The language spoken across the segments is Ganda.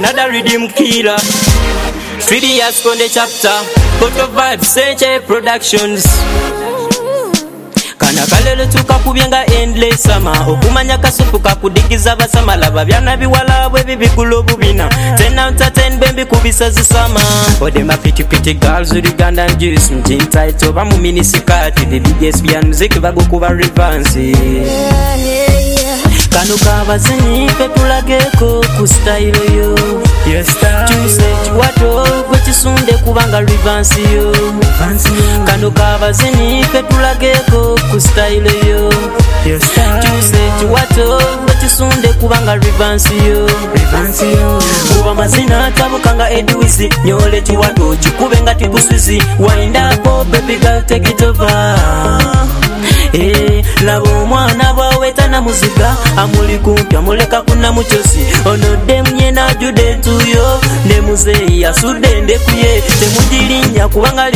another rhythm killer. 3 years on the chapter, photo vibes, Senche Productions. Kana kalelo tukakubyenga endless summer. Okumanya kasupu kakudigiza basamala. Babyana biwala bwe bibikulo bubina. 10 out of 10 bembi kubisa zisama. For them a pretty girls with Ugandan juice. Mjin title bamu minisikati. The biggest beyond music bagukuba revansi. Kanu kabazinyi petulageko ku style yo. Yes style. Tuesday wato kwechisunde kubanga revansi yo. Kanu kabazinyi petulageko ku style yo. Yes style. Tuesday wato kwechisunde kubanga revansi yo. Kuba mazina tabukanga Edwizi. Nyole chiwato chikube ngati buswizi. Wind up baby girl take it over. Labo mwana baweta na muzika amuli kumpya muleka kuna muchosi ono demye na jude tuyo ne muzeyi yasude ndekuye temujirinya kubanga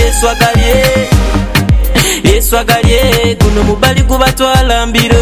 leswagalye kuno mubali kubatwala mbiro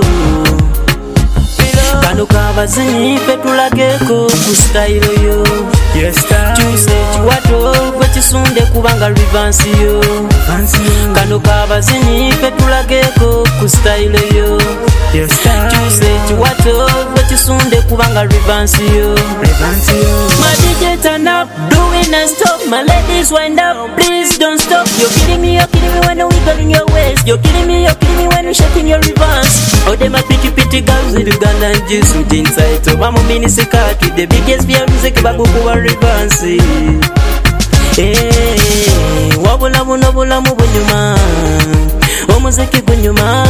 kano kabazinyi petulageko ku style yo. Yes style. Tuesday chiwato kwechisunde kubanga revansi yo. Kano kabazinyi petulageko ku style yo. Yes style. Tuesday chiwato kwechisunde kubanga revansi yo. My DJ turn up, doing and stop. My ladies wind up, please don't stop. You're kidding me when you're wiggling your waist. You're kidding me when you're shaking your reverse. Oh, them a pretty girls with Ugandan juice with inside. So I'm a mini secret with the biggest beer music bagukuba revansi. Wabula mu bunyuma, omuziki gunyuma,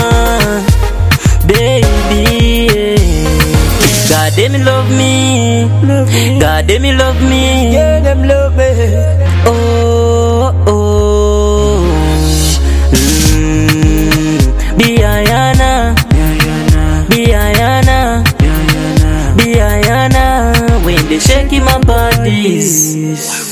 baby. God damn it love me, God damn it love me, yeah them love me. Oh oh, Biayana, when they shake my bodies.